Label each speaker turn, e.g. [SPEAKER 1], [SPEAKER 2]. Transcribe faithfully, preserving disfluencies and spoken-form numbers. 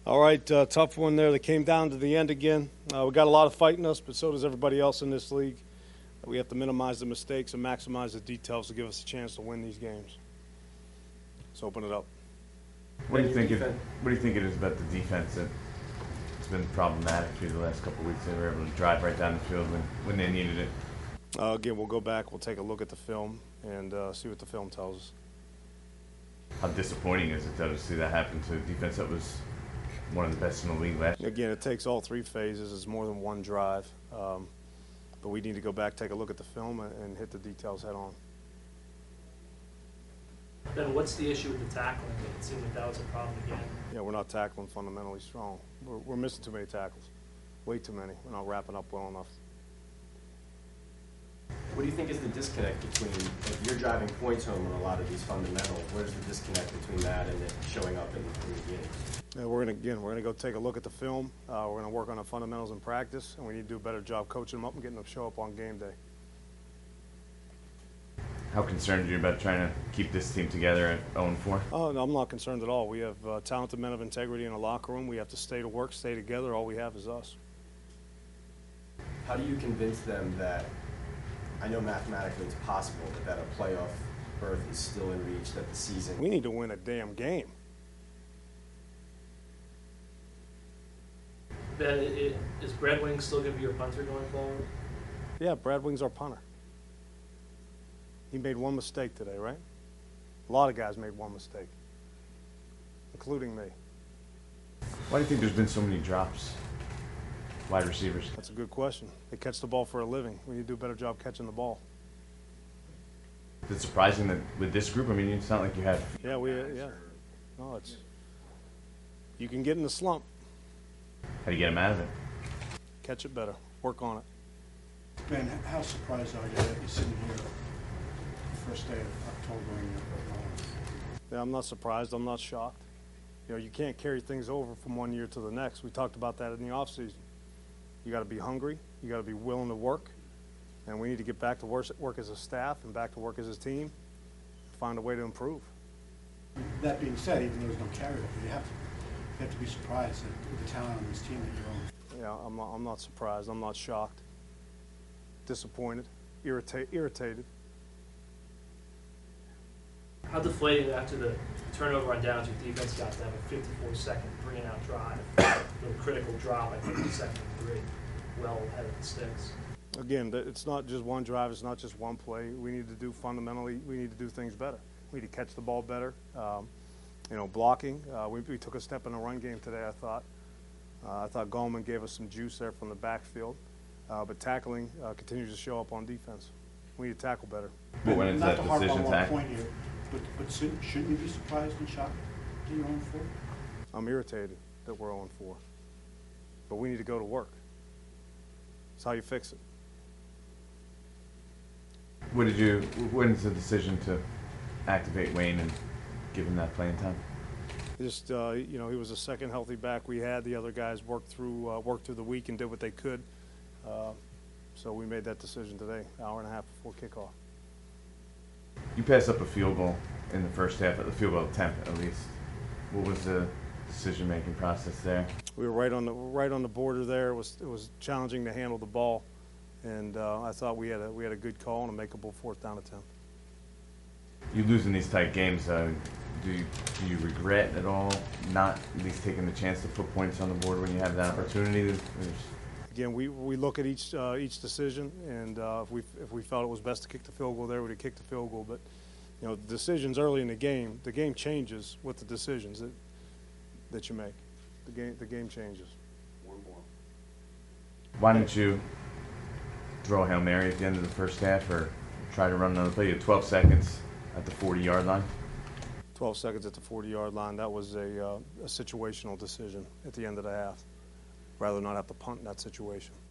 [SPEAKER 1] All right, uh, tough one there. They came down to the end again. Uh, we got a lot of fight in us, but so does everybody else in this league. We have to minimize the mistakes and maximize the details to give us a chance to win these games. Let's open it up.
[SPEAKER 2] What do you think? It, what do you think it is about the defense that it's been problematic for you the last couple of weeks? They were able to drive right down the field when, when they needed it.
[SPEAKER 1] Uh, again, we'll go back. We'll take a look at the film and uh, see what the film tells us.
[SPEAKER 2] How disappointing is it though to see that happen to a defense that was one of the best in the league last year?
[SPEAKER 1] Again, it takes all three phases. It's more than one drive. Um, but we need to go back, take a look at the film, and, and hit the details head on.
[SPEAKER 3] Then what's the issue with the tackling? It seemed like that was a problem again.
[SPEAKER 1] Yeah, we're not tackling fundamentally strong. We're, we're missing too many tackles. Way too many. We're not wrapping up well enough.
[SPEAKER 4] What do you think is the disconnect between, if you're driving points home on a lot of these fundamentals, where's the disconnect between that and it showing up in, in the game?
[SPEAKER 1] Yeah, we're gonna again, we're gonna go take a look at the film. Uh, we're gonna work on the fundamentals in practice, and we need to do a better job coaching them up and getting them to show up on game day.
[SPEAKER 2] How concerned are you about trying to keep this team together at oh and four?
[SPEAKER 1] Oh, no, I'm not concerned at all. We have uh, talented men of integrity in the locker room. We have to stay to work, stay together. All we have is us.
[SPEAKER 4] How do you convince them that, I know mathematically it's possible, but that a playoff berth is still in reach, that the season...
[SPEAKER 1] We need to win a damn game.
[SPEAKER 3] Ben, it, it, is Brad Wing still going to be your punter going forward?
[SPEAKER 1] Yeah, Brad Wing's our punter. He made one mistake today, right? A lot of guys made one mistake, including me.
[SPEAKER 2] Why do you think there's been so many drops? Wide receivers.
[SPEAKER 1] That's a good question. They catch the ball for a living. We need to do a better job catching the ball.
[SPEAKER 2] Is it surprising that with this group, I mean, it's not like you had...
[SPEAKER 1] Yeah, we, uh, yeah. No, it's... You can get in the slump.
[SPEAKER 2] How do you get them out of it?
[SPEAKER 1] Catch it better. Work on it.
[SPEAKER 5] Ben, how surprised are you that you're sitting here the first day of October and you're
[SPEAKER 1] Yeah, I'm not surprised. I'm not shocked. You know, you can't carry things over from one year to the next. We talked about that in the offseason. You got to be hungry. You got to be willing to work. And we need to get back to work, work as a staff and back to work as a team, find a way to improve.
[SPEAKER 5] That being said, even though there's no carryover, you have to, you have to be surprised at with the talent on this team that you're on.
[SPEAKER 1] Yeah, I'm not, I'm not surprised. I'm not shocked. Disappointed. Irrita irritated.
[SPEAKER 3] How deflating after the turnover on downs your defense got to have a fifty-four second three and out drive, with a critical drop, I think, the second and three, well ahead of the sticks.
[SPEAKER 1] Again, it's not just one drive. It's not just one play. We need to do fundamentally, we need to do things better. We need to catch the ball better. Um, you know, blocking. Uh, we, we took a step in the run game today, I thought. Uh, I thought Goldman gave us some juice there from the backfield. Uh, but tackling uh, continues to show up on defense. We need to tackle better.
[SPEAKER 2] But when is that
[SPEAKER 5] Not to harp
[SPEAKER 2] decision
[SPEAKER 5] on one
[SPEAKER 2] tackle?
[SPEAKER 5] point here, but, but shouldn't, shouldn't you be surprised and shocked that you're oh and four?
[SPEAKER 1] I'm irritated that we're oh and four. But we need to go to work. That's how you fix it.
[SPEAKER 2] What did you, when's the decision to activate Wayne and give him that playing time?
[SPEAKER 1] Just, uh, you know, he was the second healthy back we had. The other guys worked through, uh, worked through the week and did what they could. Uh, so we made that decision today, hour and a half before kickoff.
[SPEAKER 2] You passed up a field goal in the first half, the field goal attempt at least. What was the decision-making process there?
[SPEAKER 1] We were right on the right on the border there. It was it was challenging to handle the ball, and uh, I thought we had a we had a good call and a makeable fourth down attempt.
[SPEAKER 2] You losing these tight games. Uh, do you, do you regret at all not at least taking the chance to put points on the board when you have that opportunity? There's,
[SPEAKER 1] Again, we we look at each uh, each decision, and uh, if we if we felt it was best to kick the field goal there, we'd have kicked the field goal. But you know, decisions early in the game, the game changes with the decisions that that you make. The game the game changes.
[SPEAKER 4] One more.
[SPEAKER 2] Why didn't you throw a Hail Mary at the end of the first half or try to run another play? You had twelve seconds at the forty yard line.
[SPEAKER 1] twelve seconds at the forty yard line. That was a, uh, a situational decision at the end of the half. Rather than not have to punt in that situation.